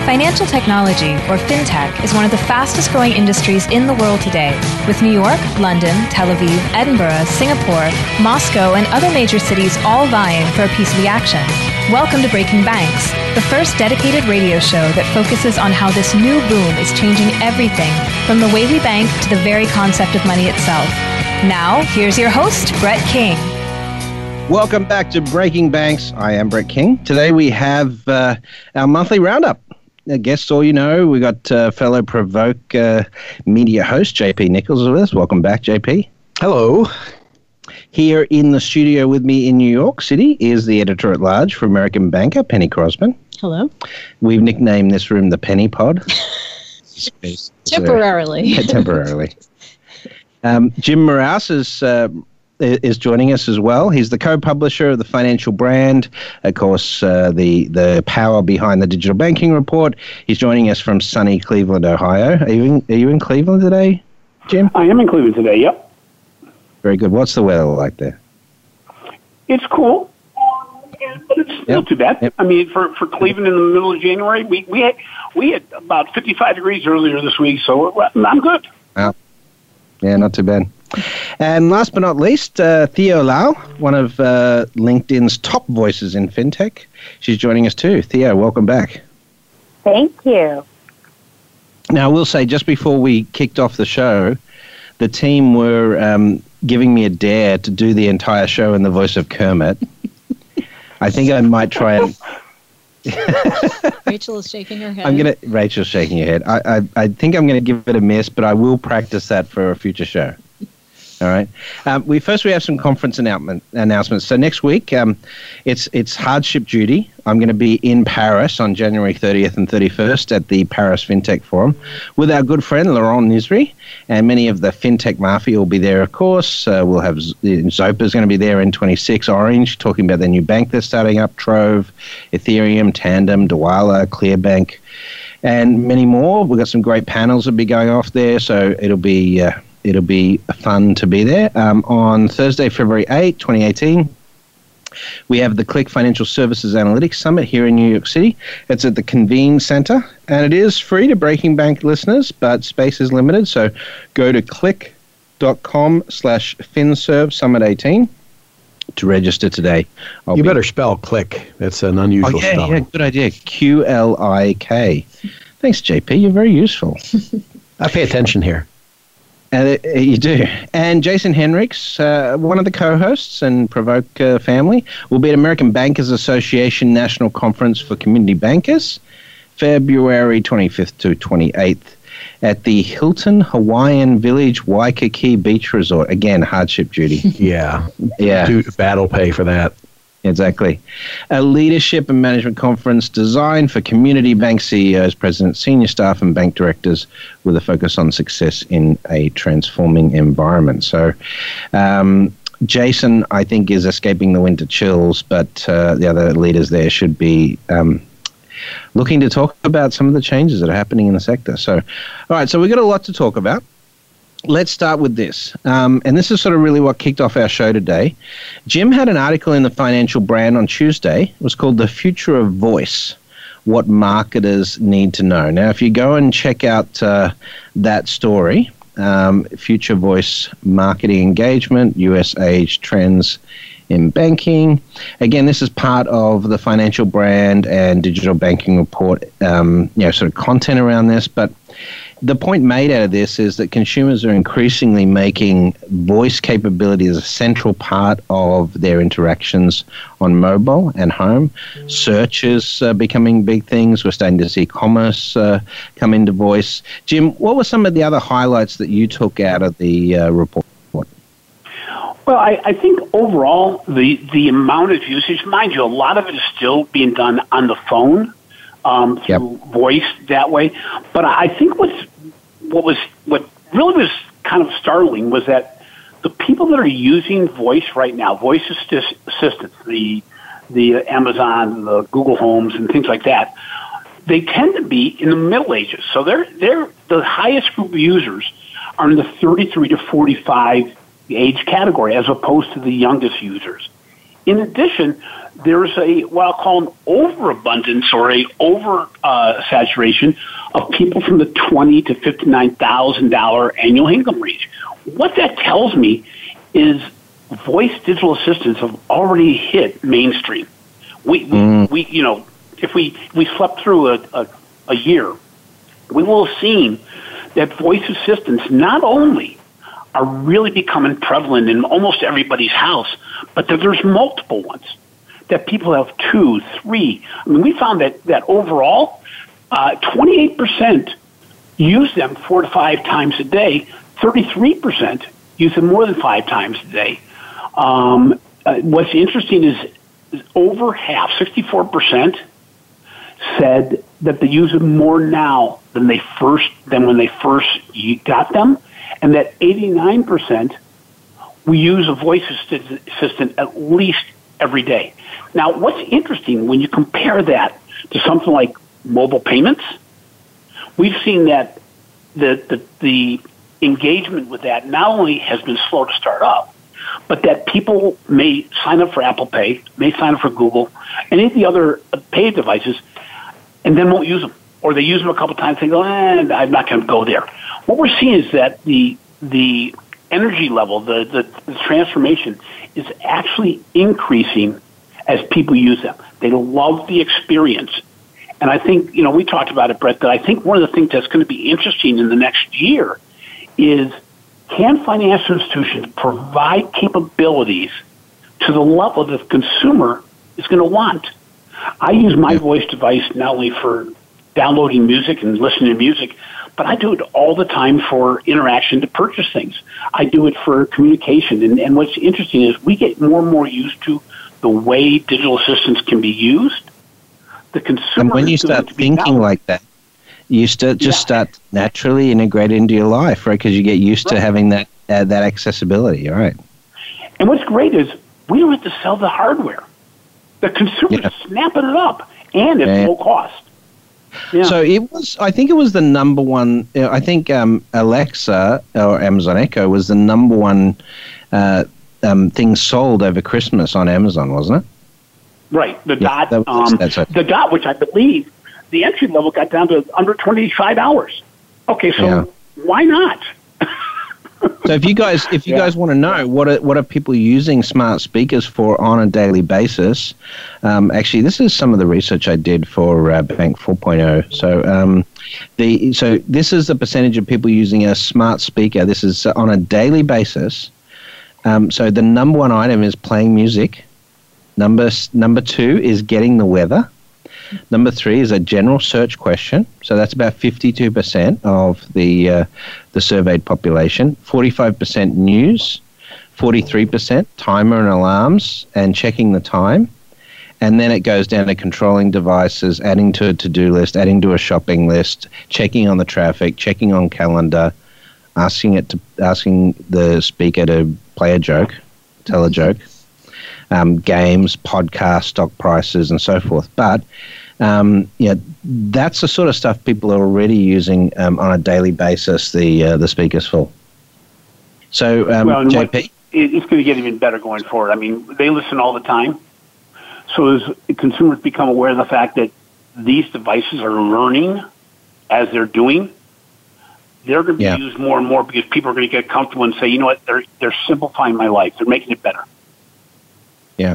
Financial technology, or fintech, is one of the fastest growing industries in the world today, with New York, London, Tel Aviv, Edinburgh, Singapore, Moscow, and other major cities all vying for a piece of the action. Welcome to Breaking Banks, the first dedicated radio show that focuses on how this new boom is changing everything, from the way we bank to the very concept of money itself. Now, here's your host, Brett King. Welcome back to Breaking Banks. I am Brett King. Today we have our monthly roundup. Guests, all you know, we got fellow Provoke media host JP Nichols with us. Welcome back, JP. Hello. Here in the studio with me in New York City is the editor-at-large for American Banker, Penny Crosman. Hello. We've nicknamed this room the Penny Pod. Temporarily. Temporarily. Jim Moraus is joining us as well. He's the co-publisher of the Financial Brand, of course, the power behind the Digital Banking Report. He's joining us from sunny Cleveland, Ohio. Are you in Cleveland today, Jim? I am in Cleveland today, yep. Very good. What's the weather like there? It's cool, but it's not too bad. Yep. I mean, for Cleveland in the middle of January, we had about 55 degrees earlier this week, so I'm good. Yeah, not too bad. And last but not least, Theo Lau, one of LinkedIn's top voices in fintech. She's joining us too. Theo, welcome back. Thank you. Now, I will say, just before we kicked off the show, the team were giving me a dare to do the entire show in the voice of Kermit. I think I might try and... Rachel is shaking her head. Rachel's shaking her head. I think I'm going to give it a miss, but I will practice that for a future show. All right. We have some conference announcements. So next week, it's hardship duty. I'm going to be in Paris on January 30th and 31st at the Paris FinTech Forum with our good friend Laurent Nisri, and many of the FinTech mafia will be there, of course. We'll have Zopa's going to be there in 26, Orange, talking about their new bank they're starting up, Trove, Ethereum, Tandem, Dwolla, Clearbank, and many more. We've got some great panels that will be going off there, so it'll be fun to be there. On Thursday, February 8, 2018, we have the Click Financial Services Analytics Summit here in New York City. It's at the Convene Center, and it is free to Breaking Bank listeners, but space is limited, so go to click.com/FinServe Summit 18 to register today. You better spell Click. It's an unusual spelling. Yeah, good idea. QLIK. Thanks, JP. You're very useful. I pay attention here. You do. And Jason Henrichs, one of the co-hosts and Provoke family, will be at American Bankers Association National Conference for Community Bankers, February 25th to 28th at the Hilton Hawaiian Village Waikiki Beach Resort. Again, hardship duty. Yeah. Battle pay for that. Exactly. A leadership and management conference designed for community bank CEOs, presidents, senior staff, and bank directors with a focus on success in a transforming environment. So, Jason, I think, is escaping the winter chills, but the other leaders there should be looking to talk about some of the changes that are happening in the sector. So, all right, so we've got a lot to talk about. Let's start with this. And this is sort of really what kicked off our show today. Jim had an article in the Financial Brand on Tuesday. It was called The Future of Voice, What Marketers Need to Know. Now, if you go and check out that story, Future Voice Marketing Engagement, US Age Trends in Banking. Again, this is part of the Financial Brand and Digital Banking Report, sort of content around this, but the point made out of this is that consumers are increasingly making voice capabilities a central part of their interactions on mobile and home. Search is becoming big things. We're starting to see commerce come into voice. Jim, what were some of the other highlights that you took out of the report? Well, I think overall the amount of usage, mind you, a lot of it is still being done on the phone. Through voice that way. But I think what really was kind of startling was that the people that are using voice right now, voice assistants, the Amazon, the Google Homes, and things like that, they tend to be in the middle ages. So they're the highest group of users are in the 33 to 45 age category, as opposed to the youngest users. In addition, there's what I'll call an overabundance or a saturation of people from the $20,000 to $59,000 annual income range. What that tells me is voice digital assistants have already hit mainstream. We if we slept through a year, we will have seen that voice assistants not only are really becoming prevalent in almost everybody's house, but that there's multiple ones, that people have 2, 3. I mean, we found that overall, 28% use them 4 to 5 times a day, 33% use them more than 5 times a day. What's interesting is over half, 64%, said that they use them more now than when they first got them, and that 89% we use a voice assistant at least every day. Now, what's interesting when you compare that to something like mobile payments, we've seen that the engagement with that not only has been slow to start up, but that people may sign up for Apple Pay, may sign up for Google, any of the other paid devices, and then won't use them. Or they use them a couple times and go, I'm not going to go there. What we're seeing is that the energy level, the transformation is actually increasing as people use them. They love the experience. And I think, we talked about it, Brett, that I think one of the things that's going to be interesting in the next year is, can financial institutions provide capabilities to the level that the consumer is going to want? I use my voice device not only for downloading music and listening to music, but I do it all the time for interaction to purchase things. I do it for communication. And what's interesting is we get more and more used to the way digital assistants can be used. The consumer, and when you start thinking like that, you start naturally integrated into your life, right? Because you get used to having that accessibility, right? And what's great is we don't have to sell the hardware. The consumer's snapping it up, and it's low cost. Yeah. So I think it was the number one. I think Alexa or Amazon Echo was the number one thing sold over Christmas on Amazon, wasn't it? Right. The Dot, which I believe the entry level got down to under $25. Okay, so why not? So if you guys want to know what are people using smart speakers for on a daily basis, actually this is some of the research I did for Bank 4.0. So this is the percentage of people using a smart speaker. This is on a daily basis. So the number one item is playing music. Number 2 is getting the weather. Number 3 is a general search question. So that's about 52% of the surveyed population. 45% news, 43% timer and alarms and checking the time. And then it goes down to controlling devices, adding to a to-do list, adding to a shopping list, checking on the traffic, checking on calendar, asking the speaker to play a joke, tell a joke. Games, podcasts, stock prices, and so forth. But that's the sort of stuff people are already using on a daily basis. The speakers for. So, JP, it's going to get even better going forward. I mean, they listen all the time. So as consumers become aware of the fact that these devices are learning as they're doing, they're going to be used more and more because people are going to get comfortable and say, you know what, they're simplifying my life. They're making it better. Yeah.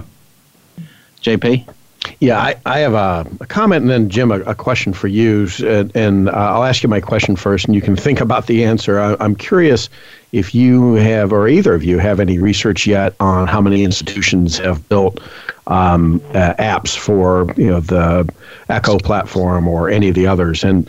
JP? Yeah, I have a comment and then, Jim, a question for you. And I'll ask you my question first, and you can think about the answer. I'm curious if you have, or either of you have any research yet on how many institutions have built apps for the Echo platform or any of the others. And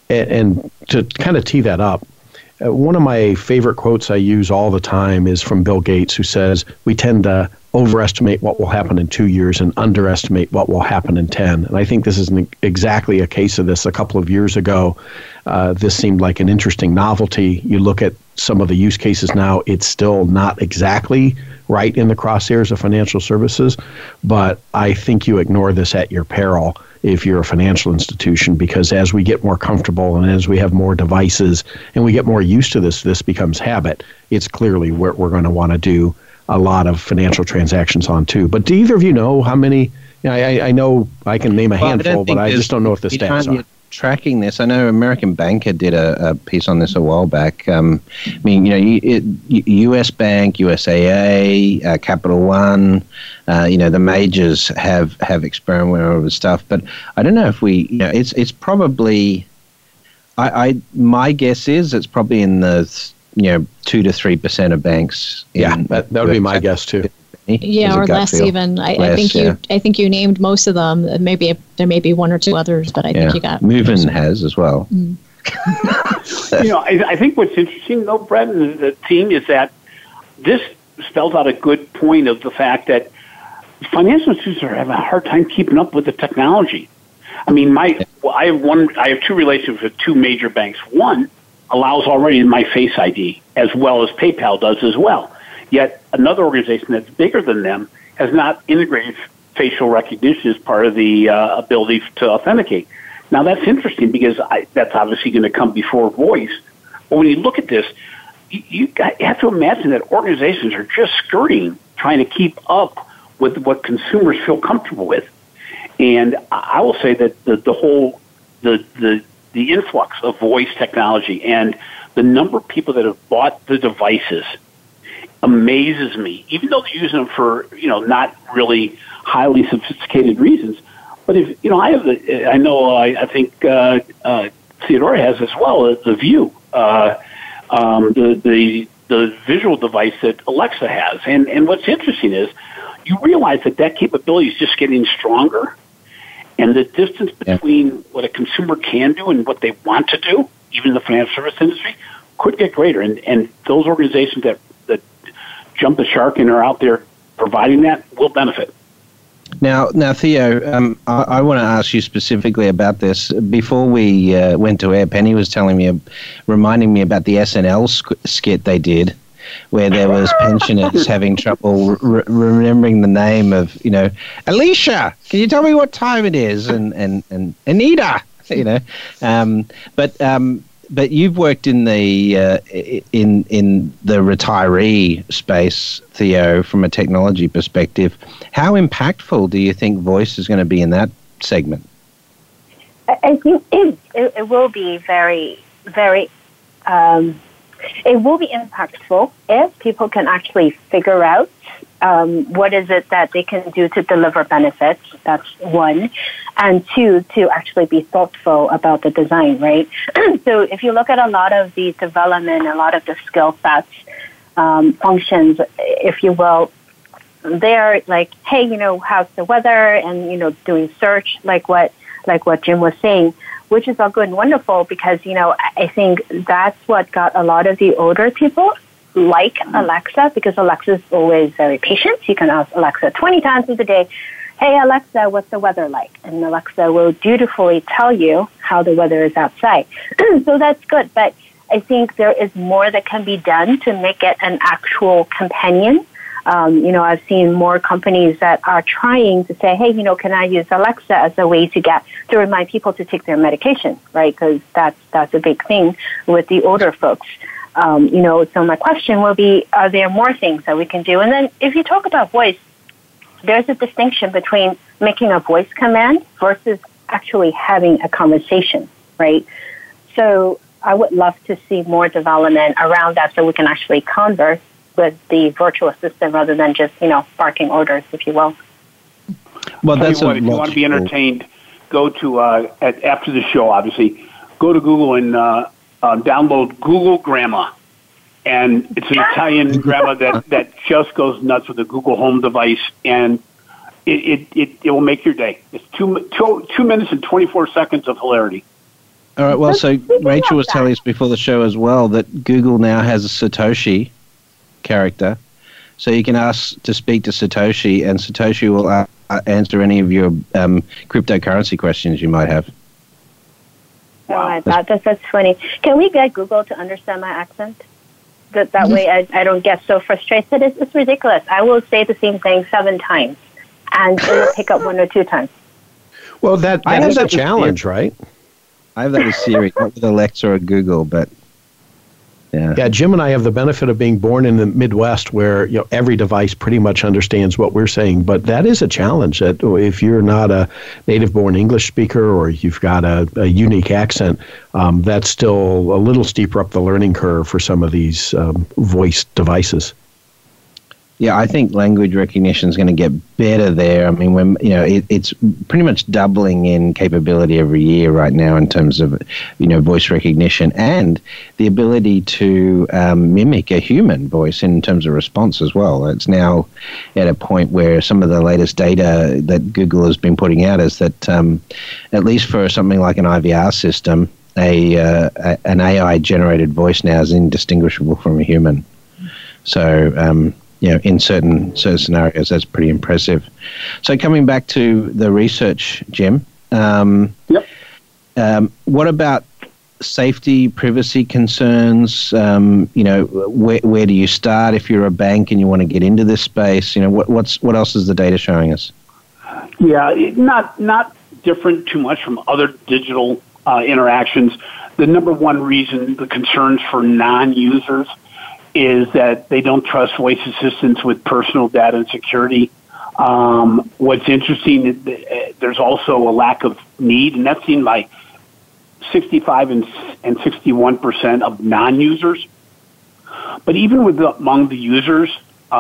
to kind of tee that up, one of my favorite quotes I use all the time is from Bill Gates, who says, we tend to overestimate what will happen in 2 years and underestimate what will happen in 10. And I think this is exactly a case of this. A couple of years ago, this seemed like an interesting novelty. You look at some of the use cases now, it's still not exactly right in the crosshairs of financial services, but I think you ignore this at your peril if you're a financial institution, because as we get more comfortable and as we have more devices and we get more used to this becomes habit. It's clearly what we're going to want to do a lot of financial transactions on too. But do either of you know how many? I know I can name a handful, but I just don't know what the stats are. Tracking this, I know American Banker did a piece on this a while back. I mean, U.S. Bank, USAA, Capital One, the majors have experimented with stuff, but I don't know if it's probably. My guess is it's probably in the 2 to 3% of banks. That would be my guess too. Yeah, or less even. I think you named most of them. Maybe there may be one or two others, but I think you got. Movin has as well. Mm. I think what's interesting though, Brett, and the team, is that this spells out a good point of the fact that financial institutions are having a hard time keeping up with the technology. I mean, I have two relationships with two major banks. One allows already my Face ID, as well as PayPal does as well. Yet another organization that's bigger than them has not integrated facial recognition as part of the ability to authenticate. Now, that's interesting because that's obviously going to come before voice. But when you look at this, you have to imagine that organizations are just skirting, trying to keep up with what consumers feel comfortable with. And I will say that the influx of voice technology and the number of people that have bought the devices amazes me, even though they're using them for, not really highly sophisticated reasons. But if, I think Theodora has as well, the View, the visual device that Alexa has. And what's interesting is you realize that capability is just getting stronger, and the distance between what a consumer can do and what they want to do, even the financial service industry, could get greater. And those organizations that jump the shark and are out there providing that will benefit. Now, Theo, I want to ask you specifically about this. Before we went to air, Penny was reminding me about the SNL skit they did, where there was pensioners having trouble remembering the name of, Alicia, can you tell me what time it is? And Anita, But you've worked in the retiree space, Theo, from a technology perspective. How impactful do you think voice is going to be in that segment? I think it will be very, very. It will be impactful if people can actually figure out what is it that they can do to deliver benefits. That's one. And two, to actually be thoughtful about the design, right? So if you look at a lot of the development, a lot of the skill sets, functions, if you will, they're like, hey, how's the weather? And, doing search, like what Jim was saying, which is all good and wonderful because, I think that's what got a lot of the older people like Alexa, because Alexa is always very patient. You can ask Alexa 20 times a day, hey, Alexa, what's the weather like? And Alexa will dutifully tell you how the weather is outside. So that's good. But I think there is more that can be done to make it an actual companion. I've seen more companies that are trying to say, hey, can I use Alexa as a way to remind people to take their medication, right? Because that's a big thing with the older folks. So my question will be, are there more things that we can do? And then if you talk about voice, there's a distinction between making a voice command versus actually having a conversation, right? So I would love to see more development around that so we can actually converse with the virtual assistant rather than just, barking orders, if you will. Well, that's if you want to be entertained, go to, after the show, obviously, go to Google and download Google Grandma. And it's an Italian grandma that just goes nuts with the Google Home device, and it will make your day. It's 2 minutes and 24 seconds of hilarity. All right, well, so Rachel was telling us before the show as well that Google now has a Satoshi character. So you can ask to speak to Satoshi, and Satoshi will answer any of your cryptocurrency questions you might have. Wow. That's funny. Can we get Google to understand my accent? That way I don't get so frustrated. It's ridiculous. I will say the same thing 7 times, and it will pick up 1 or 2 times. Well, that is a challenge, right? I have that with Siri, not with Alexa or Google, but Yeah, Jim and I have the benefit of being born in the Midwest, where every device pretty much understands what we're saying. But that is a challenge. That if you're not a native-born English speaker or you've got a unique accent, that's still a little steeper up the learning curve for some of these voice devices. Yeah, I think language recognition is going to get better there. I mean, when it's pretty much doubling in capability every year right now in terms of voice recognition and the ability to mimic a human voice in terms of response as well. It's now at a point where some of the latest data that Google has been putting out is that at least for something like an IVR system, an AI generated voice now is indistinguishable from a human. So. In certain scenarios, that's pretty impressive. So coming back to the research, Jim, what about safety, privacy concerns? Where do you start if you're a bank and you want to get into this space? What else is the data showing us? Yeah, not different too much from other digital interactions. The number one reason, the concerns for non-users, is that they don't trust voice assistants with personal data and security. What's interesting, there's also a lack of need, and that's seen by 65 and 61% of non-users. But even among the users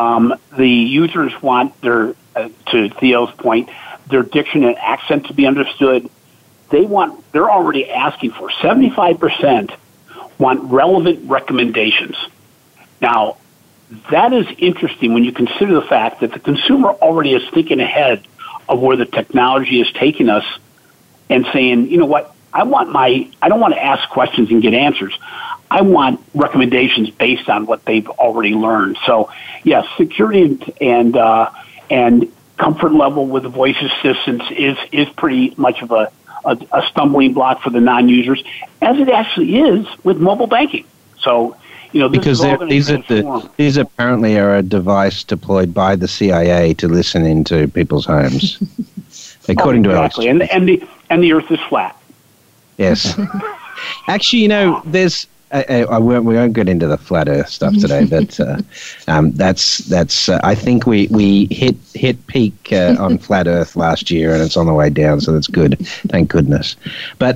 want their, to Theo's point, their diction and accent to be understood. They're already asking for 75% want relevant recommendations. Now, that is interesting when you consider the fact that the consumer already is thinking ahead of where the technology is taking us and saying, you know what, I don't want to ask questions and get answers. I want recommendations based on what they've already learned. So, yes, security and comfort level with the voice assistants is pretty much of a stumbling block for the non-users, as it actually is with mobile banking. So, because these apparently are a device deployed by the CIA to listen into people's homes, according to Alex. And the Earth is flat. Yes, actually, there's. We won't get into the flat Earth stuff today, but that's. I think we hit peak on flat Earth last year, and it's on the way down, so that's good. Thank goodness. But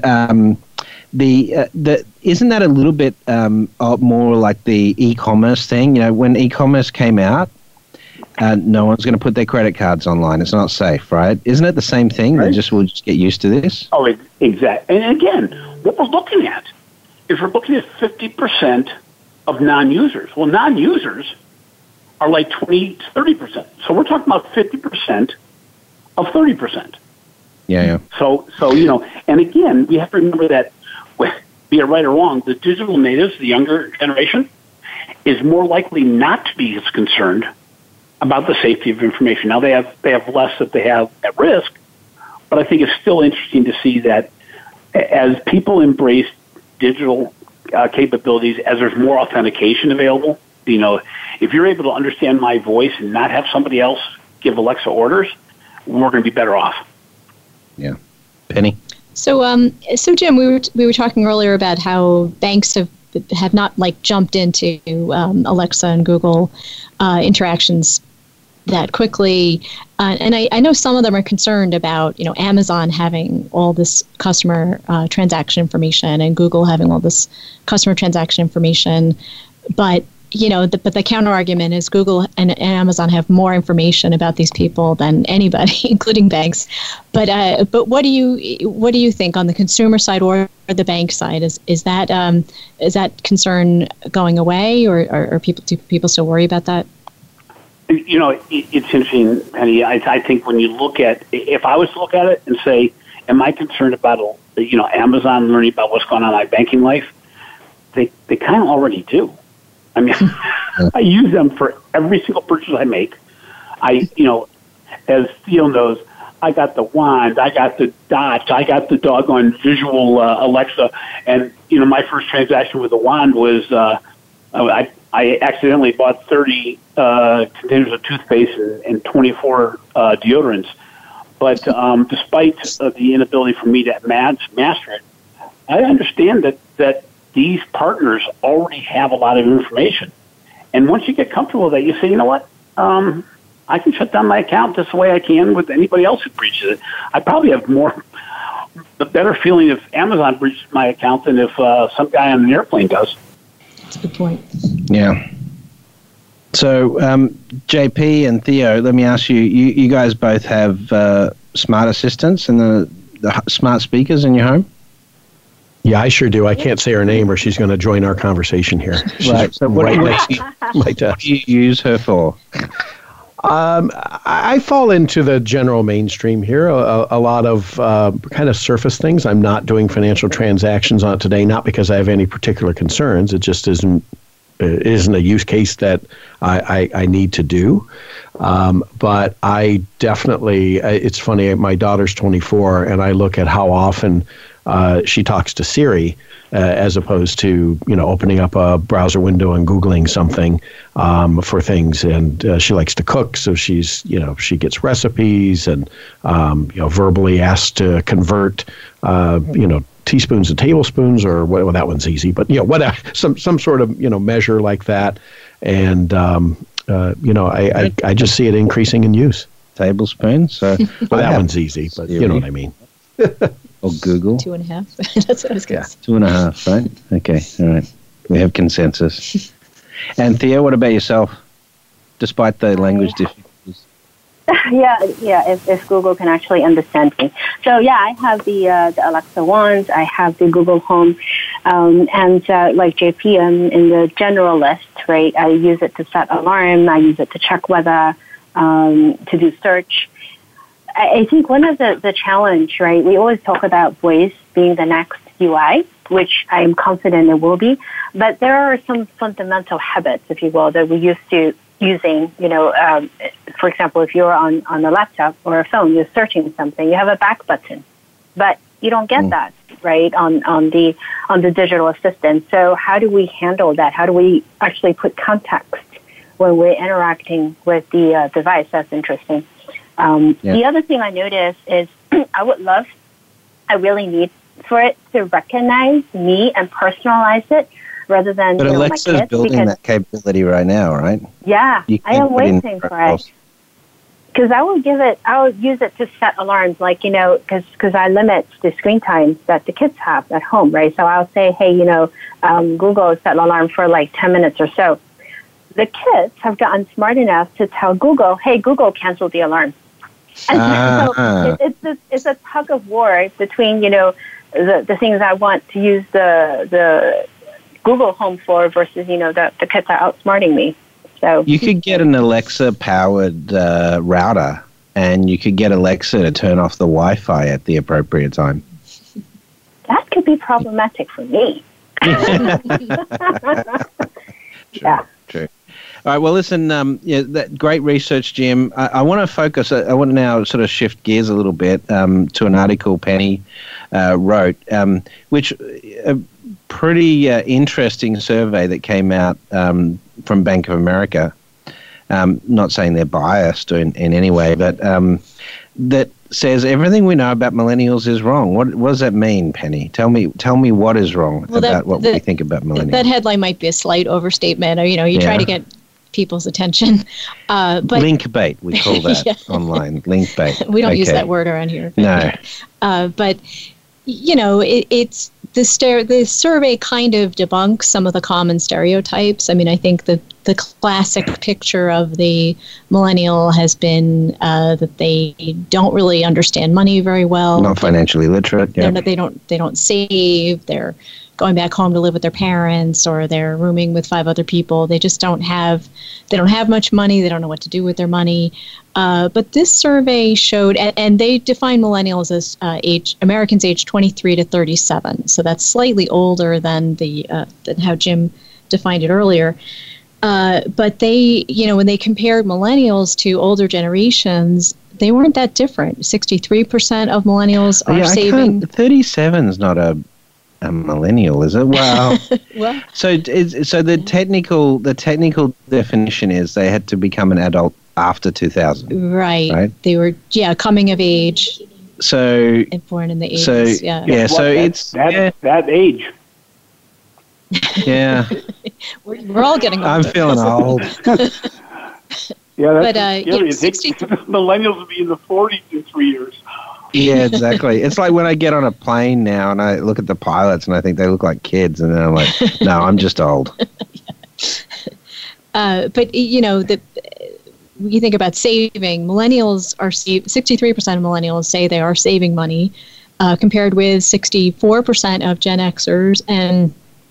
isn't that a little bit more like the e-commerce thing? When e-commerce came out, no one's going to put their credit cards online. It's not safe, right? Isn't it the same thing? Right. We'll just get used to this. Oh, exactly. And again, what we're looking at is we're looking at 50% of non-users. Well, non-users are like 20 to 30%. So we're talking about 50% of 30%. Yeah. So and again, we have to remember that, be it right or wrong, the digital natives, the younger generation, is more likely not to be as concerned about the safety of information. Now, they have less that they have at risk, but I think it's still interesting to see that as people embrace digital capabilities, as there's more authentication available, if you're able to understand my voice and not have somebody else give Alexa orders, we're going to be better off. Yeah. Penny? So Jim, we were talking earlier about how banks have not jumped into Alexa and Google interactions that quickly, and I know some of them are concerned about Amazon having all this customer transaction information and Google having all this customer transaction information, but the counter argument is Google and Amazon have more information about these people than anybody, including banks. But what do you think on the consumer side or the bank side? Is that concern going away, or do people still worry about that? It's interesting, Penny. I think when you look at, if I was to look at it and say, am I concerned about Amazon learning about what's going on in my banking life? They kind of already do. I mean, I use them for every single purchase I make. As Theo knows, I got the wand, I got the dots, I got the doggone visual Alexa, and my first transaction with the wand was I accidentally bought 30 containers of toothpaste and 24 deodorants. But despite the inability for me to master it, I understand that these partners already have a lot of information. And once you get comfortable with that, you say, you know what? I can shut down my account just the way I can with anybody else who breaches it. I probably have the better feeling if Amazon breaches my account than if some guy on an airplane does. That's a good point. Yeah. So, JP and Theo, let me ask you, you guys both have smart assistants and the smart speakers in your home? Yeah, I sure do. I can't say her name or she's going to join our conversation here. Right. So what do you use her for? I fall into the general mainstream here. A lot of kind of surface things. I'm not doing financial transactions on it today, not because I have any particular concerns. It just isn't a use case that I need to do. But I definitely, it's funny, my daughter's 24, and I look at how often she talks to Siri as opposed to, opening up a browser window and Googling something for things. And she likes to cook, so she gets recipes and, verbally asked to convert, teaspoons and tablespoons, or well, that one's easy, but whatever, some sort of measure like that, and I just see it increasing in use. Tablespoons. So well, that one's easy, but you know what I mean. Or Google. 2.5. That's what I was going to say. 2.5. Right. Okay. All right. We have consensus. And Theo, what about yourself? Despite the language difficulties. Yeah. If Google can actually understand me. So yeah, I have the Alexa ones. I have the Google Home, and like JP in the general list, right? I use it to set alarm. I use it to check weather, to do search. I think one of the challenge, right? We always talk about voice being the next UI, which I am confident it will be. But there are some fundamental habits, if you will, that we used to using, for example, if you're on a laptop or a phone, you're searching something, you have a back button, but you don't get that, right, on the digital assistant. So how do we handle that? How do we actually put context when we're interacting with the device? That's interesting. The other thing I noticed is I really need for it to recognize me and personalize it rather than but Alexa's my kids. Building that capability right now, right? Yeah, I am waiting for it. Because I will use it to set alarms, like, because I limit the screen times that the kids have at home, right? So I'll say, hey, Google set an alarm for like 10 minutes or so. The kids have gotten smart enough to tell Google, hey, Google, cancel the alarm. And so it's a tug of war between, the things I want to use the Google Home for versus, the kids are outsmarting me. So you could get an Alexa-powered router, and you could get Alexa to turn off the Wi-Fi at the appropriate time. That could be problematic for me. True. All right. Well, listen. That great research, Jim. I want to focus. I want to now sort of shift gears a little bit to an article Penny wrote, which a pretty interesting survey that came out from Bank of America. Not saying they're biased in any way, but that says everything we know about millennials is wrong. What does that mean, Penny? Tell me what is wrong about what we think about millennials. That headline might be a slight overstatement. You try to get people's attention. But link bait, we call that online. Link bait. We don't use that word around here. No. But it's the survey kind of debunks some of the common stereotypes. I mean, I think the classic picture of the millennial has been that they don't really understand money very well. Not financially literate. Yeah. They don't save. They're going back home to live with their parents, or they're rooming with 5 other people. They just don't have much money. They don't know what to do with their money. But this survey showed, and they define millennials as Americans aged 23 to 37. So that's slightly older than than how Jim defined it earlier. But they, when they compared millennials to older generations, they weren't that different. 63% of millennials are saving. 37 is not a millennial, is it? Wow. Well, so the technical definition is they had to become an adult after 2000. Right. They were coming of age. So and born in the 80s. So yeah. So it's that age. Yeah. We're all getting older. I'm feeling old. Yeah, that's But, scary. It takes millennials to be in the 40s in 3 years. Yeah, exactly. It's like when I get on a plane now and I look at the pilots and I think they look like kids, and then I'm like, no, I'm just old. But you think about saving. Millennials are 63% of millennials say they are saving money, compared with 64% of Gen Xers and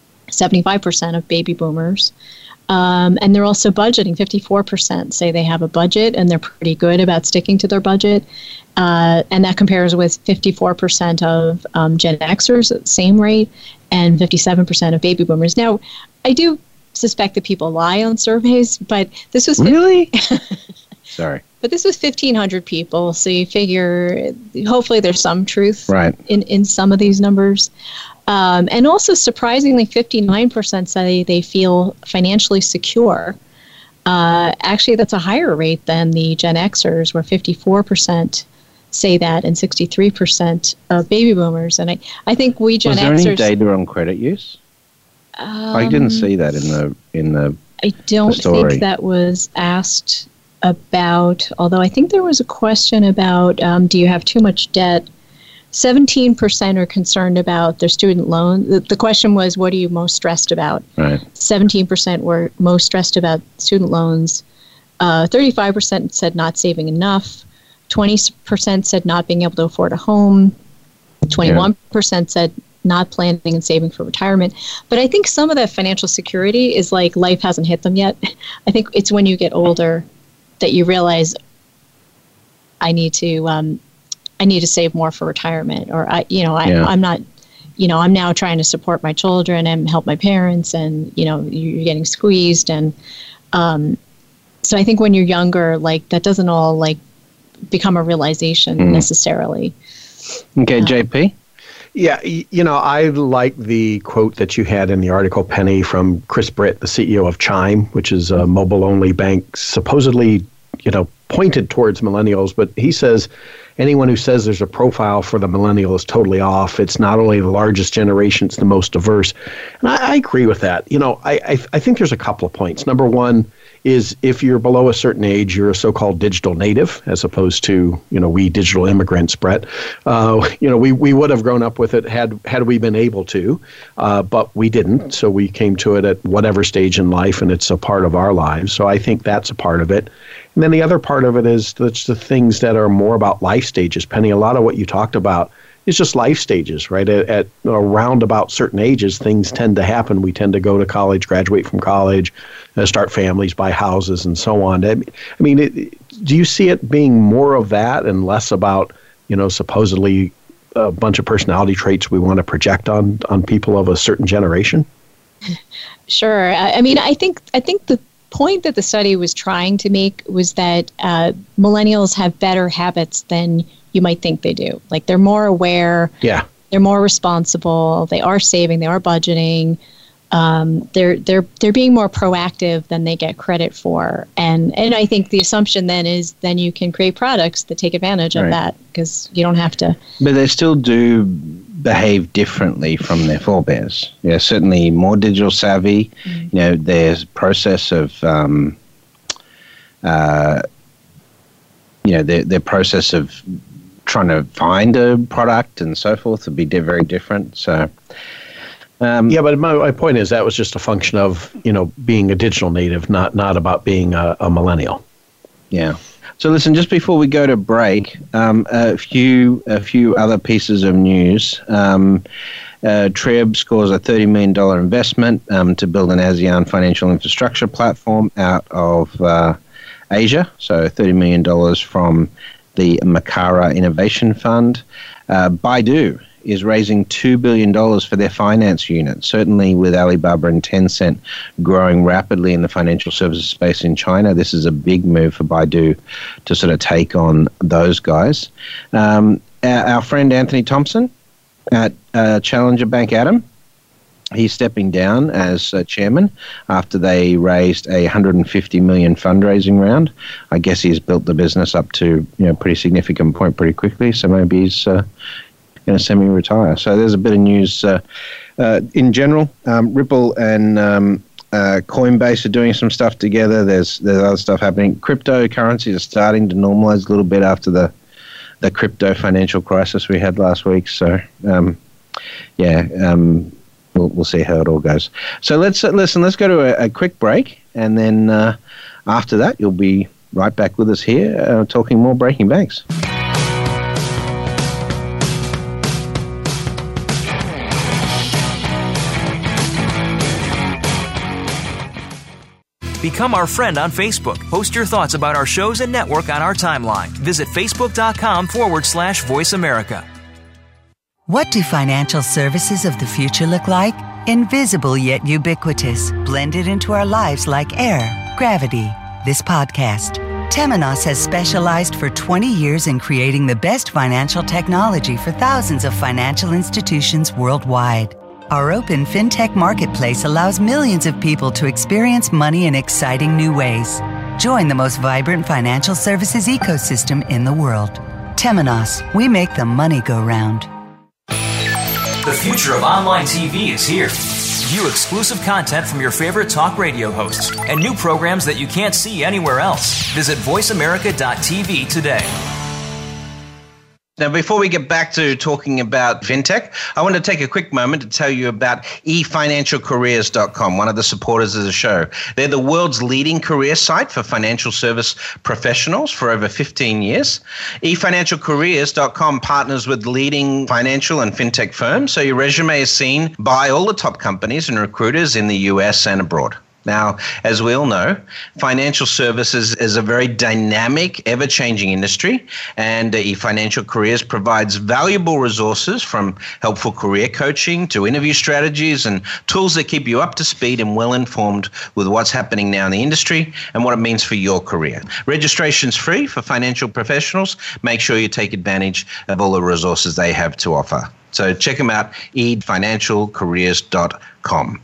75% of baby boomers. And they're also budgeting. 54% say they have a budget and they're pretty good about sticking to their budget. And that compares with 54% of Gen Xers at the same rate and 57% of baby boomers. Now, I do suspect that people lie on surveys, but this was... Really? Sorry. But this was 1,500 people, so you figure hopefully there's some truth in some of these numbers. And also, surprisingly, 59% say they feel financially secure. Actually, that's a higher rate than the Gen Xers, where 54% say that, and 63% of baby boomers. And I think we Gen Xers... Was there any data on credit use? I didn't see that in the I don't story. think that was asked about, although I think there was a question about do you have too much debt? 17% are concerned about their student loan. The question was, what are you most stressed about? Right. 17% were most stressed about student loans. 35% said not saving enough. 20% said not being able to afford a home. 21% said not planning and saving for retirement. But I think some of that financial security is like life hasn't hit them yet. I think it's when you get older that you realize I need to save more for retirement, or I'm not, I'm now trying to support my children and help my parents, and you're getting squeezed, and so I think when you're younger, like that doesn't all like become a realization necessarily. Okay, JP. Yeah, I like the quote that you had in the article, Penny, from Chris Britt, the CEO of Chime, which is a mobile-only bank, supposedly, pointed towards millennials. But he says anyone who says there's a profile for the millennial is totally off. It's not only the largest generation, it's the most diverse. And I agree with that. I think there's a couple of points. Number one is if you're below a certain age, you're a so-called digital native, as opposed to, we digital immigrants, Brett. We would have grown up with it had we been able to, but we didn't. So we came to it at whatever stage in life, and it's a part of our lives. So I think that's a part of it. And then the other part of it is that's the things that are more about life stages. Penny, a lot of what you talked about is just life stages, right? At around about certain ages, things tend to happen. We tend to go to college, graduate from college, start families, buy houses, and so on. I mean, do you see it being more of that and less about, supposedly a bunch of personality traits we want to project on people of a certain generation? Sure. I mean, I think the point that the study was trying to make was that millennials have better habits than you might think they do. Like they're more aware. Yeah. They're more responsible. They are saving. They are budgeting. They're being more proactive than they get credit for. And I think the assumption then is then you can create products that take advantage of that, because you don't have to. But they still do behave differently from their forebears. Yeah, certainly more digital savvy. There's process of their process of trying to find a product and so forth would be very different. So but my point is that was just a function of being a digital native, not about being a millennial. Yeah. So listen, just before we go to break, a few other pieces of news. Trib scores a $30 million investment to build an ASEAN financial infrastructure platform out of Asia. So $30 million from the Makara Innovation Fund. Baidu is raising $2 billion for their finance unit, certainly with Alibaba and Tencent growing rapidly in the financial services space in China. This is a big move for Baidu to sort of take on those guys. Our friend Anthony Thompson at Challenger Bank Adam, he's stepping down as chairman after they raised a $150 million fundraising round. I guess he's built the business up to pretty significant point pretty quickly, so maybe he's going to semi-retire. So there's a bit of news in general. Ripple and Coinbase are doing some stuff together. There's other stuff happening. Cryptocurrencies are starting to normalize a little bit after the crypto financial crisis we had last week. So, we'll see how it all goes. So let's go to a quick break, and then after that, you'll be right back with us here talking more breaking banks. Become our friend on Facebook. Post your thoughts about our shows and network on our timeline. Visit facebook.com/Voice America. What do financial services of the future look like? Invisible yet ubiquitous, blended into our lives like air, gravity. This podcast. Temenos has specialized for 20 years in creating the best financial technology for thousands of financial institutions worldwide. Our open fintech marketplace allows millions of people to experience money in exciting new ways. Join the most vibrant financial services ecosystem in the world. Temenos, we make the money go round. The future of online TV is here. View exclusive content from your favorite talk radio hosts and new programs that you can't see anywhere else. Visit voiceamerica.tv today. Now, before we get back to talking about fintech, I want to take a quick moment to tell you about eFinancialCareers.com, one of the supporters of the show. They're the world's leading career site for financial service professionals for over 15 years. eFinancialCareers.com partners with leading financial and fintech firms, so your resume is seen by all the top companies and recruiters in the US and abroad. Now, as we all know, financial services is a very dynamic, ever-changing industry, and eFinancial Careers provides valuable resources from helpful career coaching to interview strategies and tools that keep you up to speed and well-informed with what's happening now in the industry and what it means for your career. Registration's free for financial professionals. Make sure you take advantage of all the resources they have to offer. So check them out, eFinancialCareers.com.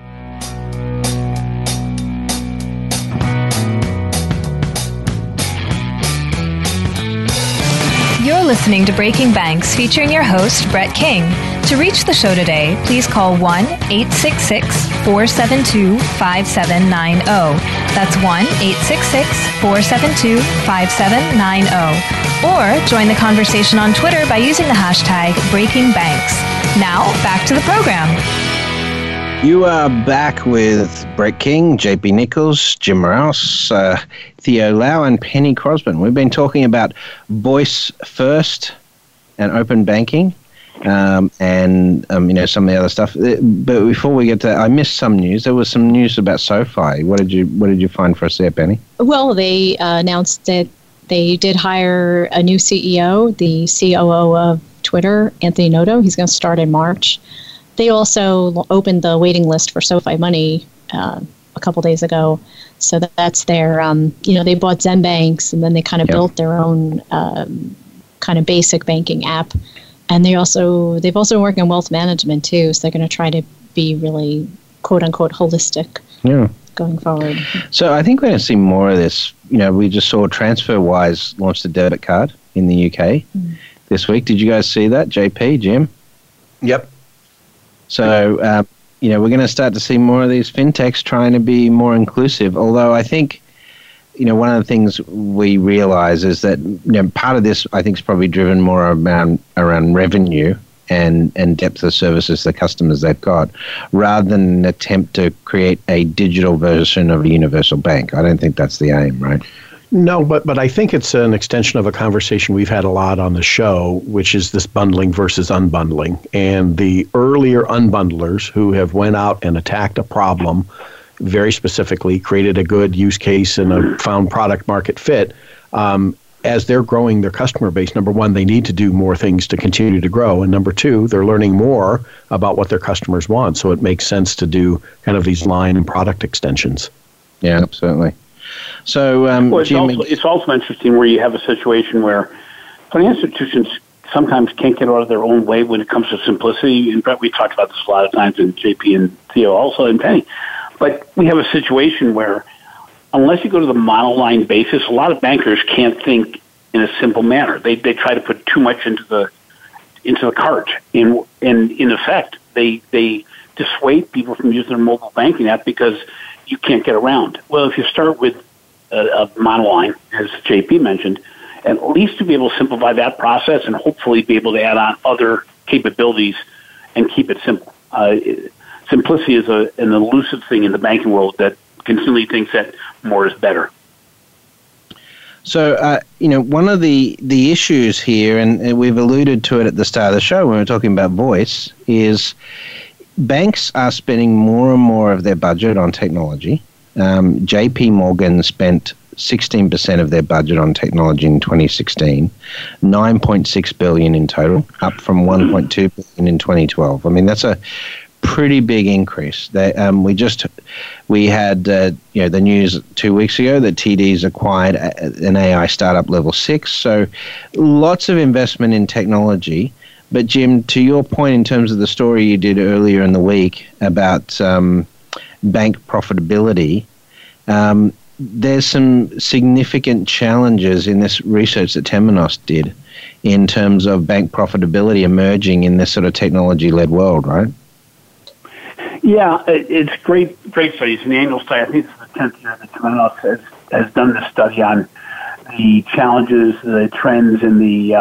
You're listening to Breaking Banks, featuring your host, Brett King. To reach the show today, please call 1-866-472-5790. That's 1-866-472-5790. Or join the conversation on Twitter by using the hashtag BreakingBanks. Now, back to the program. You are back with Brett King, JP Nichols, Jim Morales, Theo Lau, and Penny Crosby. We've been talking about voice first and open banking, and some of the other stuff. But before we get to that, I missed some news. There was some news about SoFi. What did you find for us there, Penny? Well, they announced that they did hire a new CEO, the COO of Twitter, Anthony Noto. He's going to start in March. They also opened the waiting list for SoFi Money a couple days ago. So that's their, they bought ZenBanks, and then they kind of built their own kind of basic banking app. And they've also been working on wealth management too. So they're going to try to be really, quote unquote, holistic going forward. So I think we're going to see more of this. We just saw TransferWise launched a debit card in the UK this week. Did you guys see that, JP, Jim? Yep. So, we're going to start to see more of these fintechs trying to be more inclusive. Although I think, one of the things we realize is that, part of this, I think, is probably driven more around revenue and depth of services the customers they've got, rather than an attempt to create a digital version of a universal bank. I don't think that's the aim, right? No, but I think it's an extension of a conversation we've had a lot on the show, which is this bundling versus unbundling. And the earlier unbundlers who have went out and attacked a problem very specifically, created a good use case and found product market fit, as they're growing their customer base, number one, they need to do more things to continue to grow. And number two, they're learning more about what their customers want. So it makes sense to do kind of these line and product extensions. Yeah, absolutely. So, it's also interesting where you have a situation where financial institutions sometimes can't get out of their own way when it comes to simplicity. And Brett, we talked about this a lot of times, and JP and Theo also, and Penny. But we have a situation where unless you go to the monoline basis, a lot of bankers can't think in a simple manner. They try to put too much into into the cart. And in effect, they dissuade people from using their mobile banking app because you can't get around. Well, if you start with a monoline, as JP mentioned, at least to be able to simplify that process and hopefully be able to add on other capabilities and keep it simple. Simplicity is an elusive thing in the banking world that continually thinks that more is better. So, one of the issues here, and we've alluded to it at the start of the show when we were talking about voice, is banks are spending more and more of their budget on technology. JP Morgan spent 16% of their budget on technology in 2016, $9.6 billion in total, up from $1.2 billion in 2012. I mean, that's a pretty big increase. We had the news 2 weeks ago that TD's acquired an AI startup Level 6. So lots of investment in technology. But Jim, to your point in terms of the story you did earlier in the week about bank profitability, there's some significant challenges in this research that Temenos did in terms of bank profitability emerging in this sort of technology-led world, right? Yeah, it's great studies. In the annual study, I think this is the 10th year that Temenos has done this study on the challenges, the trends, and the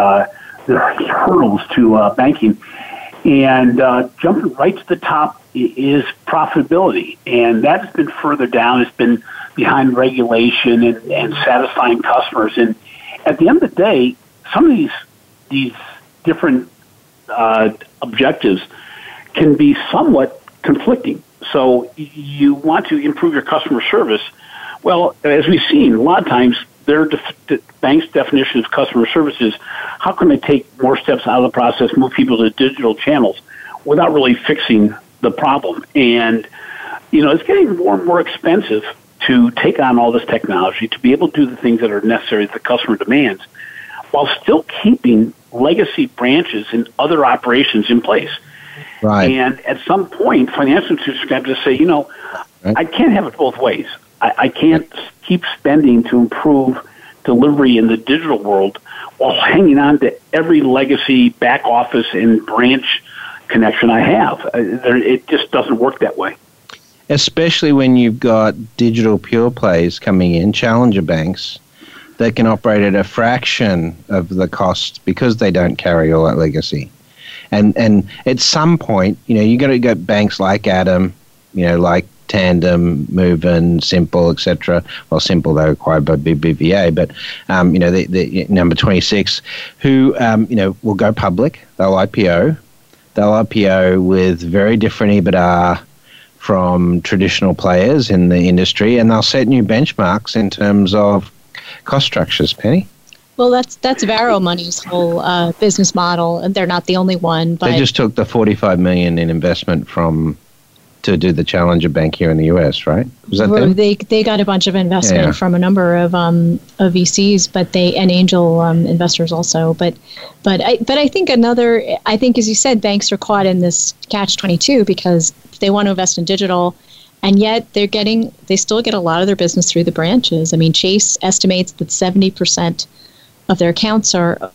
hurdles to banking. And jumping right to the top is profitability. And that's been further down. It's been behind regulation and satisfying customers. And at the end of the day, some of these different objectives can be somewhat conflicting. So you want to improve your customer service. Well, as we've seen, a lot of times the bank's definition of customer service is how can they take more steps out of the process, move people to digital channels without really fixing the problem. And, it's getting more and more expensive to take on all this technology, to be able to do the things that are necessary that the customer demands, while still keeping legacy branches and other operations in place. Right. And at some point, financial institutions have to say, I can't have it both ways. I can't keep spending to improve delivery in the digital world while hanging on to every legacy back office and branch connection I have. It just doesn't work that way. Especially when you've got digital pure plays coming in, challenger banks, that can operate at a fraction of the cost because they don't carry all that legacy. And at some point, you got to get banks like Atom, like Tandem, Movin, Simple, etc. Well, Simple, they're acquired by BBVA, but the number 26, who will go public. They'll IPO. They'll IPO with very different EBITDA from traditional players in the industry, and they'll set new benchmarks in terms of cost structures. Penny? Well, that's Varo Money's whole business model, and they're not the only one. But they just took the $45 million in investment to do the Challenger Bank here in the U.S., right? Was that them? They got a bunch of investment from a number of VCs, and angel investors also. But I think as you said, banks are caught in this catch-22 because they want to invest in digital, and yet they still get a lot of their business through the branches. I mean, Chase estimates that 70% of their accounts are.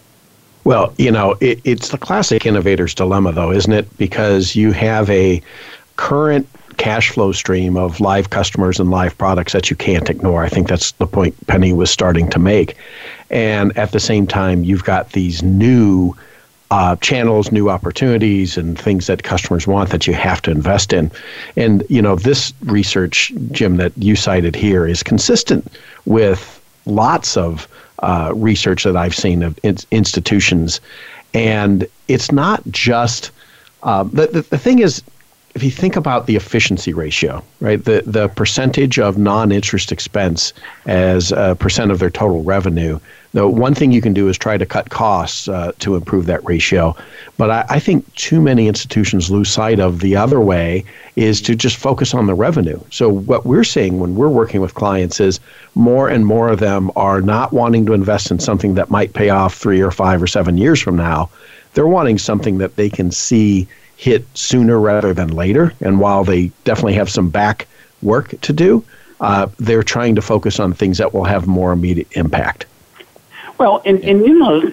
Well, it's the classic innovator's dilemma, though, isn't it? Because you have a current cash flow stream of live customers and live products that you can't ignore. I think that's the point Penny was starting to make. And at the same time, you've got these new channels, new opportunities, and things that customers want that you have to invest in. And, this research, Jim, that you cited here is consistent with lots of research that I've seen of institutions. And it's not just, the thing is, if you think about the efficiency ratio, right, the percentage of non-interest expense as a percent of their total revenue, the one thing you can do is try to cut costs to improve that ratio. But I think too many institutions lose sight of the other way is to just focus on the revenue. So what we're seeing when we're working with clients is more and more of them are not wanting to invest in something that might pay off 3 or 5 or 7 years from now. They're wanting something that they can see hit sooner rather than later. And while they definitely have some back work to do, they're trying to focus on things that will have more immediate impact. Well, and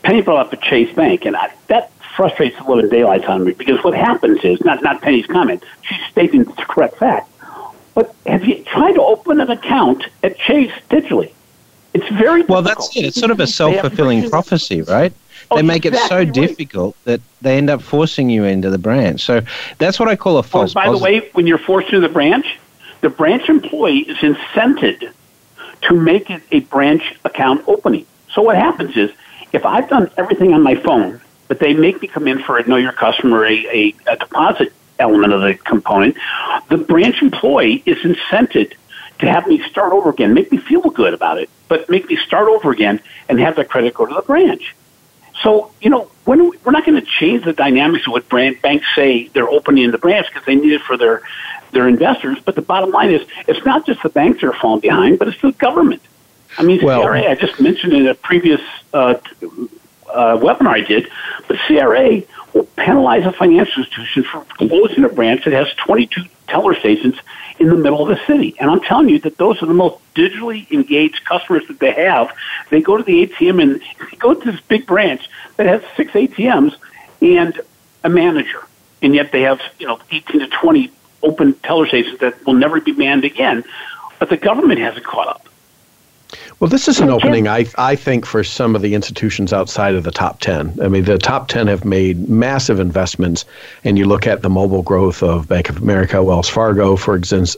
Penny brought up a Chase Bank, and that frustrates the living daylights on me, because what happens is, not Penny's comment, she's stating the correct fact, but have you tried to open an account at Chase digitally? It's very difficult. Well, that's it. It's sort of a self-fulfilling prophecy, right? They make it so difficult that they end up forcing you into the branch. So that's what I call a false positive. By the way, when you're forced into the branch employee is incented to make it a branch account opening. So what happens is, if I've done everything on my phone, but they make me come in for a Know Your Customer, a deposit element of the component, the branch employee is incented to have me start over again, make me feel good about it, but make me start over again and have the credit go to the branch. So, we're not going to change the dynamics of what banks say they're opening in the branch because they need it for their investors. But the bottom line is, it's not just the banks that are falling behind, but it's the government. I mean, CRA, I just mentioned in a previous webinar I did, but CRA will penalize a financial institution for closing a branch that has 22 teller stations in the middle of the city. And I'm telling you that those are the most digitally engaged customers that they have. They go to the ATM and they go to this big branch that has 6 ATMs and a manager. And yet they have, 18 to 20 open teller stations that will never be manned again. But the government hasn't caught up. Well, this is an opening, I think, for some of the institutions outside of the top 10. I mean, the top 10 have made massive investments, and you look at the mobile growth of Bank of America, Wells Fargo, for instance,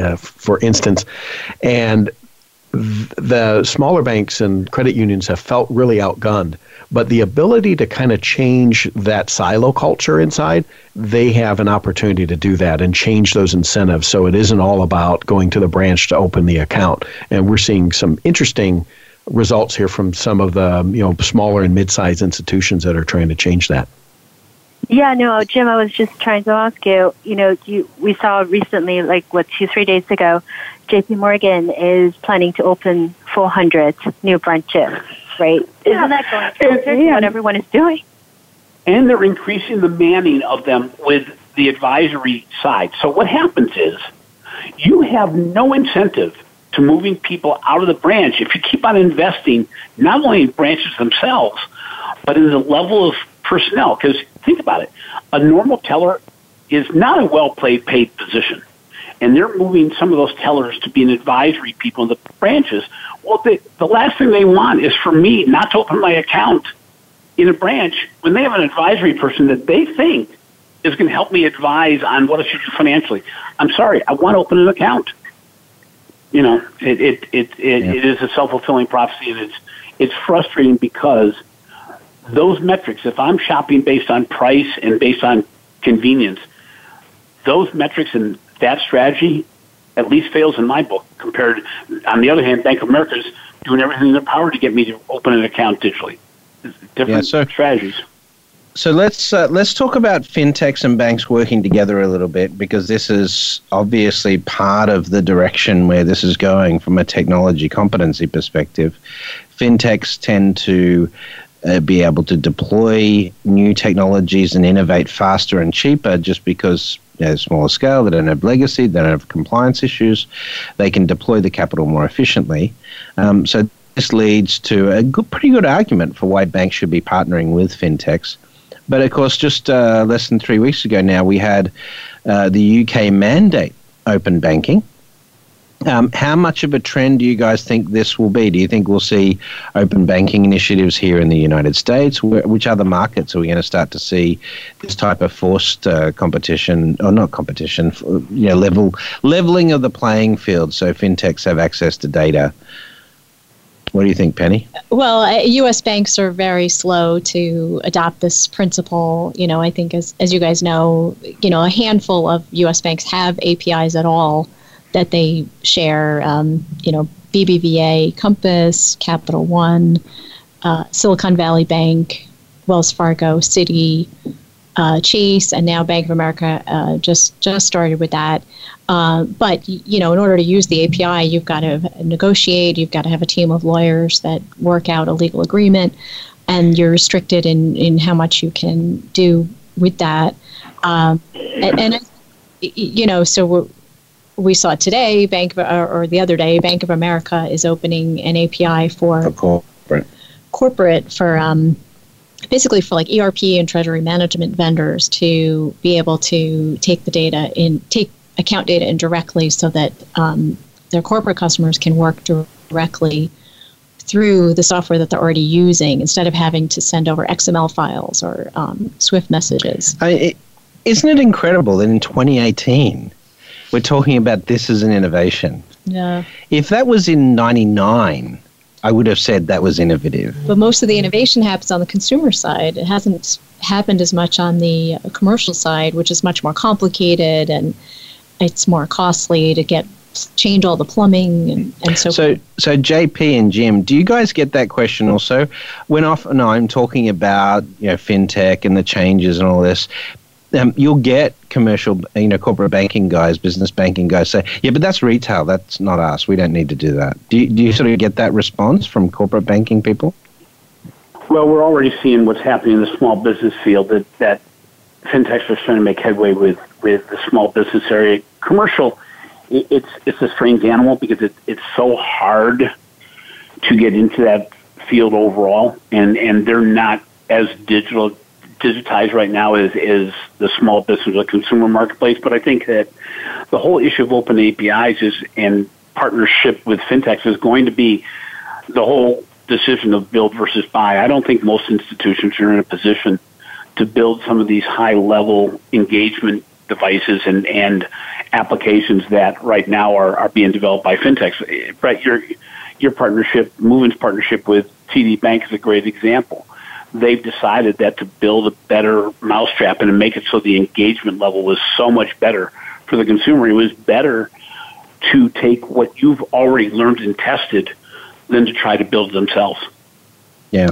and the smaller banks and credit unions have felt really outgunned. But the ability to kind of change that silo culture inside, they have an opportunity to do that and change those incentives so it isn't all about going to the branch to open the account. And we're seeing some interesting results here from some of the smaller and mid-sized institutions that are trying to change that. Yeah, no, Jim, I was just trying to ask you, we saw recently, 2-3 days ago, JP Morgan is planning to open 400 new branches, right? Yeah. Isn't that going to what everyone is doing? And they're increasing the manning of them with the advisory side. So what happens is, you have no incentive to moving people out of the branch if you keep on investing not only in branches themselves, but in the level of personnel. Because think about it, a normal teller is not a well-paid position. And they're moving some of those tellers to be an advisory people in the branches. Well, the last thing they want is for me not to open my account in a branch when they have an advisory person that they think is going to help me advise on what I should do financially. I'm sorry, I want to open an account. It is a self-fulfilling prophecy, and it's frustrating because those metrics, if I'm shopping based on price and based on convenience, those metrics and that strategy at least fails in my book compared. On the other hand, Bank of America is doing everything in their power to get me to open an account digitally. Different strategies. So let's talk about fintechs and banks working together a little bit, because this is obviously part of the direction where this is going from a technology competency perspective. Fintechs tend to be able to deploy new technologies and innovate faster and cheaper just because they're smaller scale, they don't have legacy, they don't have compliance issues, they can deploy the capital more efficiently. So this leads to a pretty good argument for why banks should be partnering with fintechs. But of course, just less than 3 weeks ago now, we had the UK mandate open banking. How much of a trend do you guys think this will be? Do you think we'll see open banking initiatives here in the United States? Which other markets are we going to start to see this type of forced competition, or not competition, leveling of the playing field so fintechs have access to data? What do you think, Penny? Well, U.S. banks are very slow to adopt this principle. I think as you guys know, a handful of U.S. banks have APIs at all that they share, BBVA, Compass, Capital One, Silicon Valley Bank, Wells Fargo, Citi, Chase, and now Bank of America just started with that. But, in order to use the API, you've got to negotiate, you've got to have a team of lawyers that work out a legal agreement, and you're restricted in how much you can do with that. So we saw today, or the other day, Bank of America is opening an API for corporate for basically for like ERP and treasury management vendors to be able to take account data in directly so that their corporate customers can work directly through the software that they're already using instead of having to send over XML files or Swift messages. Isn't it incredible that in 2018 we're talking about this as an innovation? Yeah. If that was in 99, I would have said that was innovative. But most of the innovation happens on the consumer side. It hasn't happened as much on the commercial side, which is much more complicated and it's more costly to change all the plumbing and so forth. So JP and Jim, do you guys get that question also? When often I'm talking about fintech and the changes and all this, you'll get commercial, corporate banking guys, business banking guys say, yeah, but that's retail. That's not us. We don't need to do that. Do you sort of get that response from corporate banking people? Well, we're already seeing what's happening in the small business field, that fintechs are starting to make headway with the small business area. Commercial, it's a strange animal because it's so hard to get into that field overall, and they're not as digitized right now as the small business or consumer marketplace. But I think that the whole issue of open APIs and partnership with fintechs is going to be the whole decision of build versus buy. I don't think most institutions are in a position to build some of these high-level engagement devices and applications that right now are being developed by fintechs. Brett, your partnership, Movement's partnership with TD Bank is a great example. They've decided that to build a better mousetrap and to make it so the engagement level was so much better for the consumer. It was better to take what you've already learned and tested than to try to build it themselves. Yeah.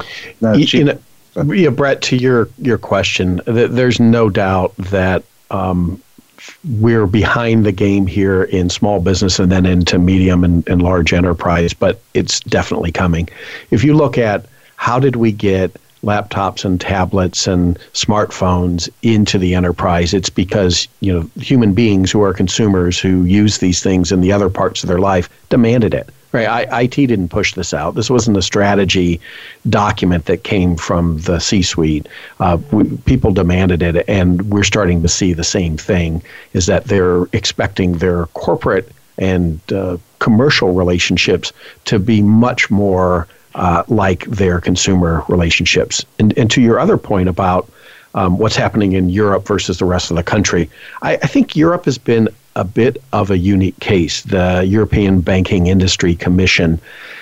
Brett, to your question, there's no doubt that we're behind the game here in small business and then into medium and large enterprise, but it's definitely coming. If you look at how did we get laptops and tablets and smartphones into the enterprise, it's because human beings who are consumers who use these things in the other parts of their life demanded it. Right? IT didn't push this out. This wasn't a strategy document that came from the C-suite. People demanded it, and we're starting to see the same thing, is that they're expecting their corporate and commercial relationships to be much more like their consumer relationships. And to your other point about what's happening in Europe versus the rest of the country, I think Europe has been a bit of a unique case. The European Banking Industry Commission,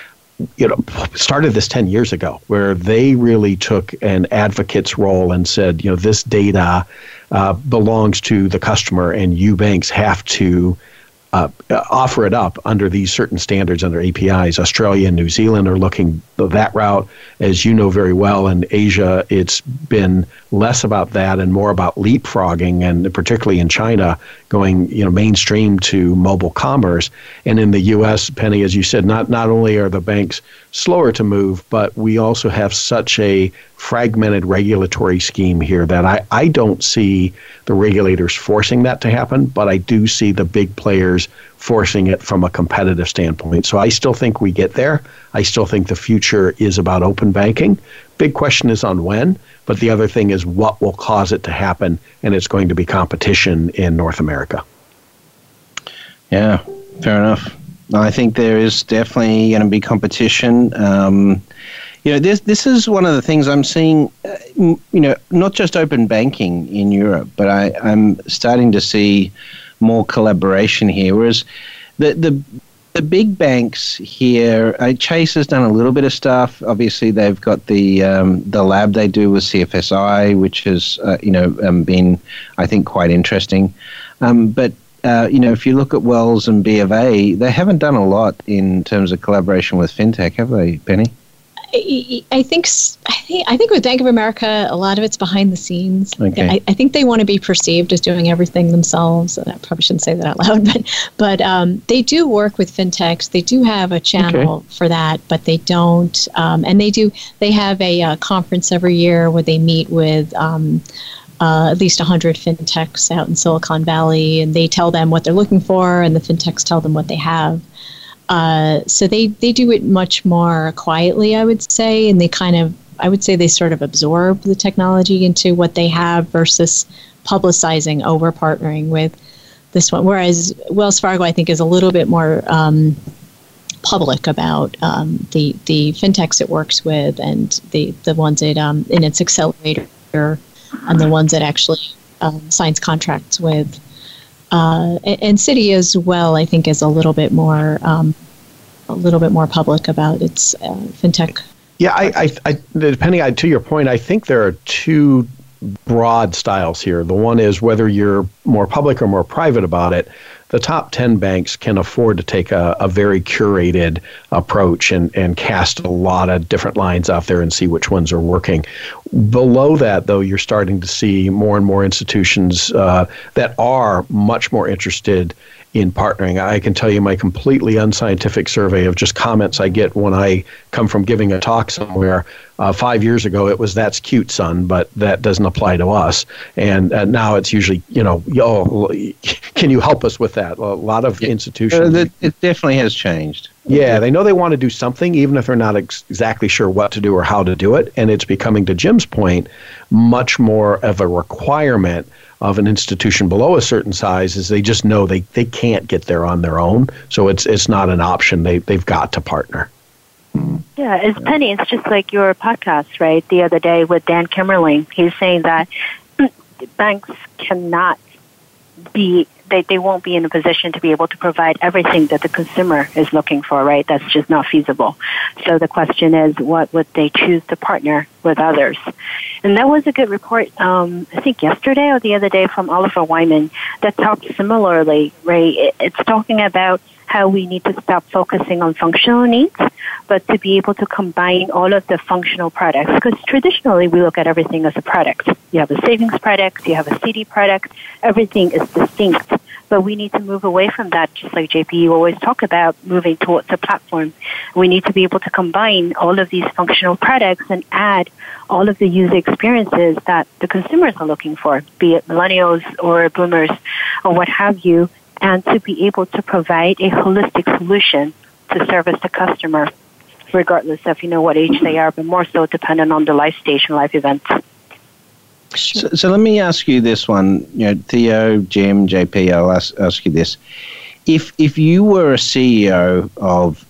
started this 10 years ago, where they really took an advocate's role and said, this data belongs to the customer, and you banks have to offer it up under these certain standards, under APIs. Australia and New Zealand are looking that route. As you know very well, in Asia, it's been less about that and more about leapfrogging, and particularly in China, going mainstream to mobile commerce. And in the U.S., Penny, as you said, not only are the banks slower to move, but we also have such a fragmented regulatory scheme here that I don't see the regulators forcing that to happen, but I do see the big players forcing it from a competitive standpoint. So I still think we get there. I still think the future is about open banking. Big question is on when, but the other thing is what will cause it to happen, and it's going to be competition in North America. Yeah, fair enough. I think there is definitely going to be competition. This is one of the things I'm seeing, not just open banking in Europe, but I'm starting to see more collaboration here. Whereas the big banks here, Chase has done a little bit of stuff. Obviously, they've got the lab they do with CFSI, which has been, I think, quite interesting. But if you look at Wells and B of A, they haven't done a lot in terms of collaboration with fintech, have they, Penny? I think with Bank of America, a lot of it's behind the scenes. Okay. I think they want to be perceived as doing everything themselves. I probably shouldn't say that out loud, but they do work with fintechs. They do have a channel for that, but they don't. And they have a conference every year where they meet with at least 100 fintechs out in Silicon Valley, and they tell them what they're looking for, and the fintechs tell them what they have. So they do it much more quietly, I would say, and they kind of, I would say they sort of absorb the technology into what they have versus publicizing over partnering with this one. Whereas Wells Fargo, I think, is a little bit more public about the fintechs it works with and the ones it in its accelerator and the ones it actually signs contracts with. And Citi as well, I think, is a little bit more public about its fintech. Yeah, I depending on, to your point, I think there are two broad styles here. The one is whether you're more public or more private about it. The top 10 banks can afford to take a very curated approach and cast a lot of different lines out there and see which ones are working. Below that, though, you're starting to see more and more institutions that are much more interested in partnering. I can tell you my completely unscientific survey of just comments I get when I come from giving a talk somewhere. 5 years ago, it was, "That's cute, son," but that doesn't apply to us. And now it's usually, can you help us with that? A lot of institutions. It definitely has changed. Yeah, they know they want to do something, even if they're not exactly sure what to do or how to do it. And it's becoming, to Jim's point, much more of a requirement of an institution below a certain size, is they just know they can't get there on their own. So it's not an option. They've got to partner. Yeah, it's Penny. It's just like your podcast, right? The other day with Dan Kimmerling, he's saying that banks cannot be, they won't be in a position to be able to provide everything that the consumer is looking for, right? That's just not feasible. So the question is, what would they choose to partner with others? And that was a good report, I think yesterday or the other day, from Oliver Wyman that talked similarly, right? It's talking about how we need to stop focusing on functional needs, but to be able to combine all of the functional products. Because traditionally, we look at everything as a product. You have a savings product, you have a CD product, everything is distinct. But we need to move away from that, just like JP, you always talk about moving towards a platform. We need to be able to combine all of these functional products and add all of the user experiences that the consumers are looking for, be it millennials or boomers or what have you, and to be able to provide a holistic solution to service the customer, regardless of, what age they are, but more so dependent on the life stage and life events. So let me ask you this one, Theo, Jim, JP, I'll ask you this. If you were a CEO of,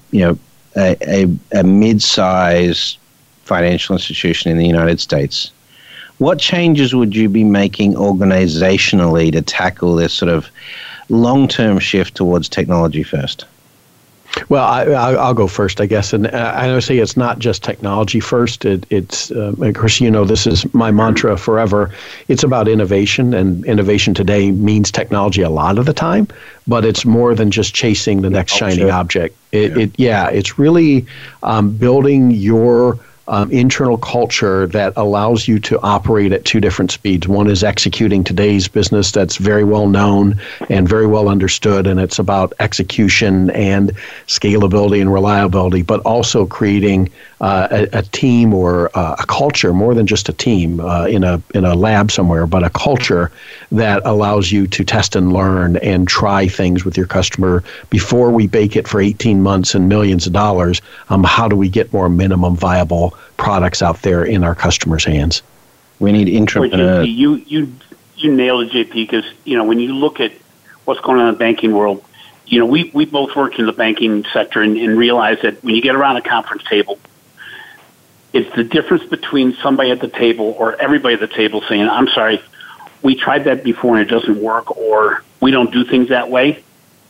a mid-size financial institution in the United States, what changes would you be making organizationally to tackle this sort of long-term shift towards technology first? Well, I'll go first, I guess. And I would say it's not just technology first. It's of course, this is my mantra forever. It's about innovation, and innovation today means technology a lot of the time, but it's more than just chasing the next shiny object. It's really building your internal culture that allows you to operate at two different speeds. One is executing today's business that's very well known and very well understood, and it's about execution and scalability and reliability, but also creating a team or a culture, more than just a team in a lab somewhere, but a culture that allows you to test and learn and try things with your customer before we bake it for 18 months and millions of dollars. How do we get more minimum viable products out there in our customers' hands? We need entrepreneurs. You nailed it, JP, because when you look at what's going on in the banking world, we both worked in the banking sector and realize that when you get around a conference table, it's the difference between somebody at the table or everybody at the table saying, "I'm sorry, we tried that before and it doesn't work," or "We don't do things that way,"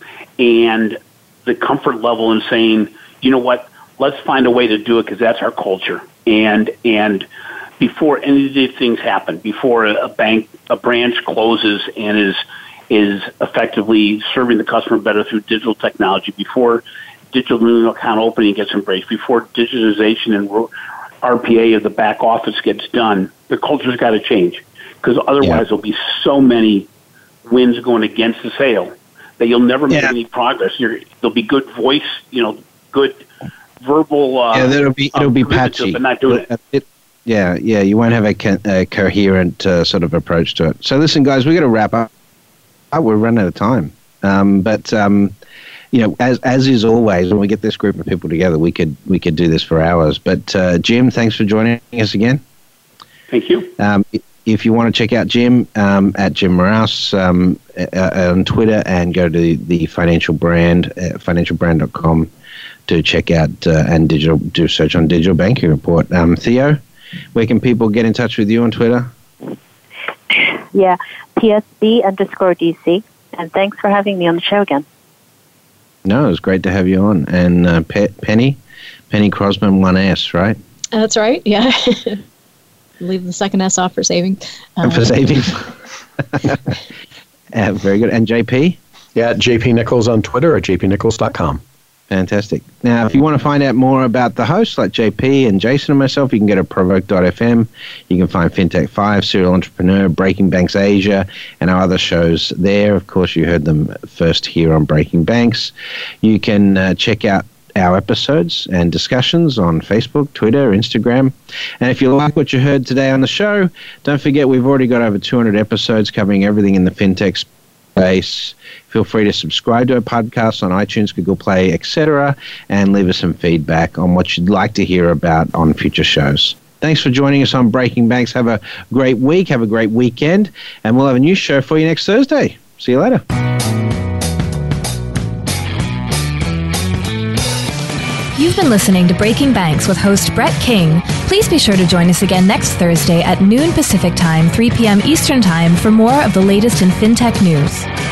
and the comfort level in saying, "You know what? Let's find a way to do it because that's our culture." And before any of these things happen, before a branch closes and is effectively serving the customer better through digital technology, before digital new account opening gets embraced, before digitization and RPA of the back office gets done, the culture's got to change, because otherwise there'll be so many winds going against the sail that you'll never make any progress. There'll be good voice, good verbal. It'll be patchy, but not doing it. You won't have a coherent sort of approach to it. So listen, guys, we've got to wrap up. We're running out of time, but as is always, when we get this group of people together, we could do this for hours. But Jim, thanks for joining us again. Thank you. If you want to check out Jim, at Jim Rouse on Twitter, and go to the Financial Brand, financialbrand.com, to check out and do search on Digital Banking Report. Theo, where can people get in touch with you on Twitter? Yeah, PSB_DC. And thanks for having me on the show again. No, it was great to have you on. And Penny Crosman, 1S, right? That's right, yeah. Leave the second S off for saving. For saving. Very good. And JP? Yeah, JP Nichols on Twitter at jpnichols.com. Fantastic. Now, if you want to find out more about the hosts like JP and Jason and myself, you can go to provoke.fm. You can find FinTech 5, Serial Entrepreneur, Breaking Banks Asia, and our other shows there. Of course, you heard them first here on Breaking Banks. You can check out our episodes and discussions on Facebook, Twitter, Instagram. And if you like what you heard today on the show, don't forget we've already got over 200 episodes covering everything in the FinTech space. Feel free to subscribe to our podcast on iTunes, Google Play, etc., and leave us some feedback on what you'd like to hear about on future shows. Thanks for joining us on Breaking Banks. Have a great week. Have a great weekend. And we'll have a new show for you next Thursday. See you later. You've been listening to Breaking Banks with host Brett King. Please be sure to join us again next Thursday at noon Pacific Time, 3 p.m. Eastern Time for more of the latest in FinTech news.